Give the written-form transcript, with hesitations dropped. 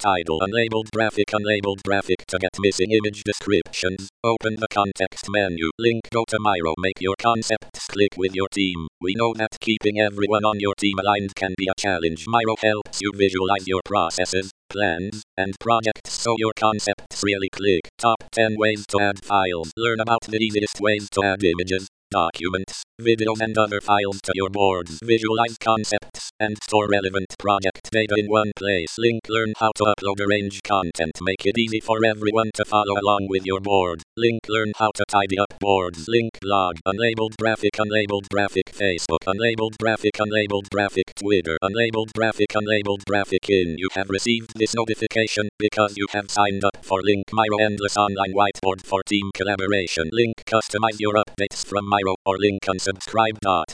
title unlabeled graphic to get missing image descriptions. Open the context menu. Link go to Miro. Make your concepts click with your team. We know that keeping everyone on your team aligned can be a challenge. Miro helps you visualize your processes, plans, and projects so your concepts really click. Top 10 ways to add files. Learn about the easiest ways to add images, documents, videos and other files to your boards. Visualize concepts and store relevant project data in one place. Link learn how to upload arrange content. Make it easy for everyone to follow along with your board. Link learn how to tidy up boards. Link log unlabeled graphic Facebook unlabeled graphic Twitter unlabeled graphic in. You have received this notification because you have signed up for Link Miro Endless Online Whiteboard for team collaboration. Link customize your updates from Miro or Link unsubscribe.